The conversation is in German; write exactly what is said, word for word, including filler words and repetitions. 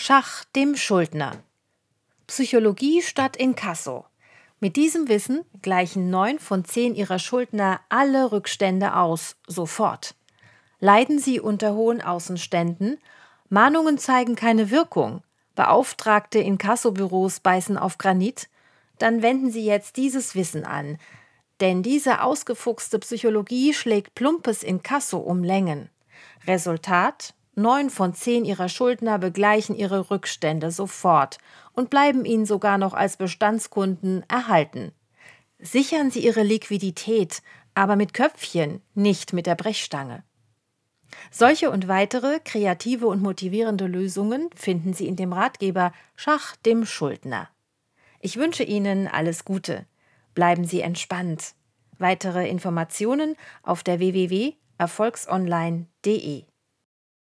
Schach dem Schuldner. Psychologie statt Inkasso. Mit diesem Wissen gleichen neun von zehn Ihrer Schuldner alle Rückstände aus, sofort. Leiden Sie unter hohen Außenständen? Mahnungen zeigen keine Wirkung. Beauftragte Inkassobüros beißen auf Granit? Dann wenden Sie jetzt dieses Wissen an. Denn diese ausgefuchste Psychologie schlägt plumpes Inkasso um Längen. Resultat: Neun von zehn Ihrer Schuldner begleichen ihre Rückstände sofort und bleiben Ihnen sogar noch als Bestandskunden erhalten. Sichern Sie Ihre Liquidität, aber mit Köpfchen, nicht mit der Brechstange. Solche und weitere kreative und motivierende Lösungen finden Sie in dem Ratgeber Schach dem Schuldner. Ich wünsche Ihnen alles Gute. Bleiben Sie entspannt. Weitere Informationen auf der w w w punkt erfolgsonline punkt de.